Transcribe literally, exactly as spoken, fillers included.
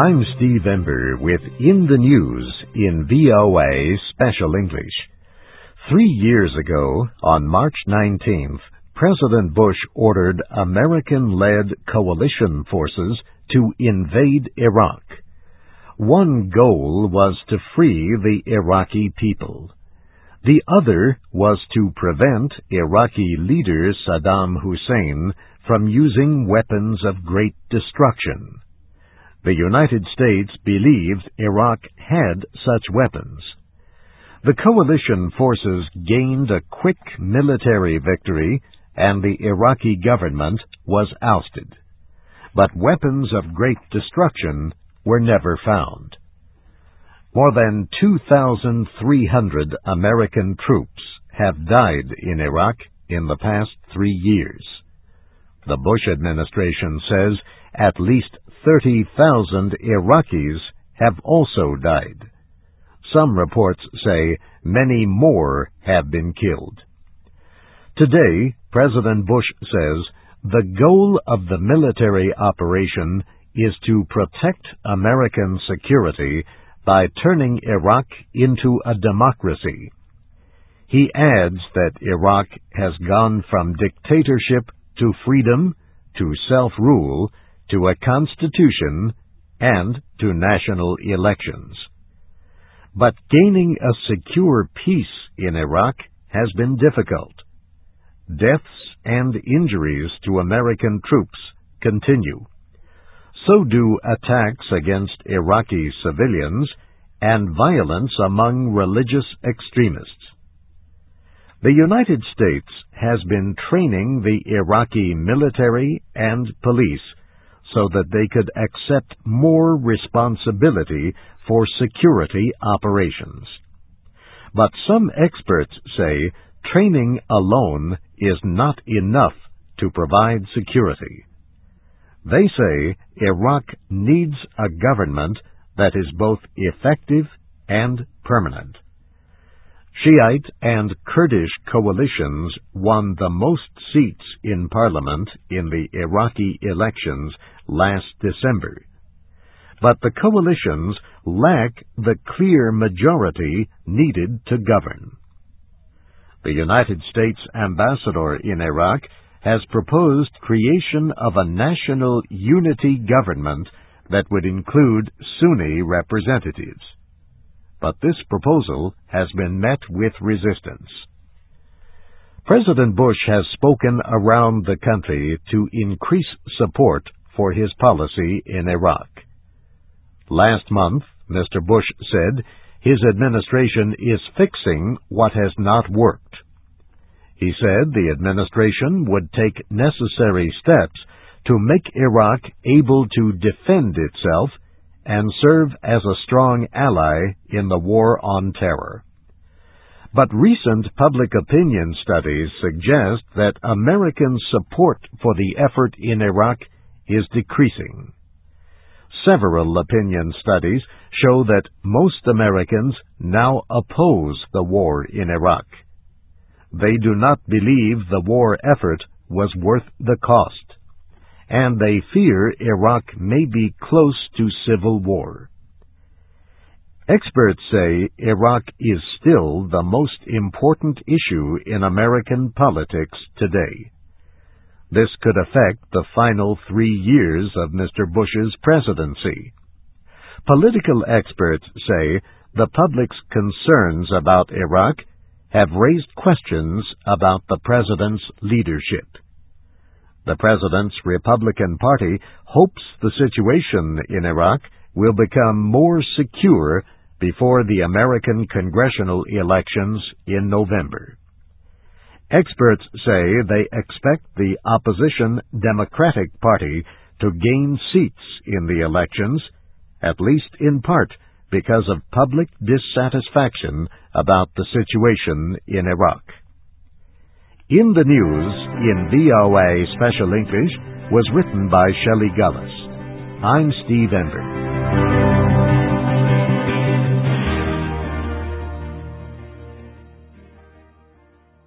I'm Steve Ember with In the News in V O A Special English. Three years ago, on March nineteenth, President Bush ordered American-led coalition forces to invade Iraq. One goal was to free the Iraqi people. The other was to prevent Iraqi leader Saddam Hussein from using weapons of great destruction. The United States believed Iraq had such weapons. The coalition forces gained a quick military victory, and the Iraqi government was ousted. But weapons of great destruction were never found. More than two thousand three hundred American troops have died in Iraq in the past three years. The Bush administration says at least thirty thousand Iraqis have also died. Some reports say many more have been killed. Today, President Bush says the goal of the military operation is to protect American security by turning Iraq into a democracy. He adds that Iraq has gone from dictatorship to freedom, to self-rule, to a constitution, and to national elections. But gaining a secure peace in Iraq has been difficult. Deaths and injuries to American troops continue. So do attacks against Iraqi civilians and violence among religious extremists. The United States has been training the Iraqi military and police so that they could accept more responsibility for security operations. But some experts say training alone is not enough to provide security. They say Iraq needs a government that is both effective and permanent. Shiite and Kurdish coalitions won the most seats in parliament in the Iraqi elections last December. But the coalitions lack the clear majority needed to govern. The United States ambassador in Iraq has proposed creation of a national unity government that would include Sunni representatives. But this proposal has been met with resistance. President Bush has spoken around the country to increase support for his policy in Iraq. Last month, Mister Bush said his administration is fixing what has not worked. He said the administration would take necessary steps to make Iraq able to defend itself and serve as a strong ally in the war on terror. But recent public opinion studies suggest that American support for the effort in Iraq is decreasing. Several opinion studies show that most Americans now oppose the war in Iraq. They do not believe the war effort was worth the cost, and they fear Iraq may be close to civil war. Experts say Iraq is still the most important issue in American politics today. This could affect the final three years of Mister Bush's presidency. Political experts say the public's concerns about Iraq have raised questions about the president's leadership. The president's Republican Party hopes the situation in Iraq will become more secure before the American congressional elections in November. Experts say they expect the opposition Democratic Party to gain seats in the elections, at least in part because of public dissatisfaction about the situation in Iraq. In the News in V O A Special English was written by Shelley Gullis. I'm Steve Ember.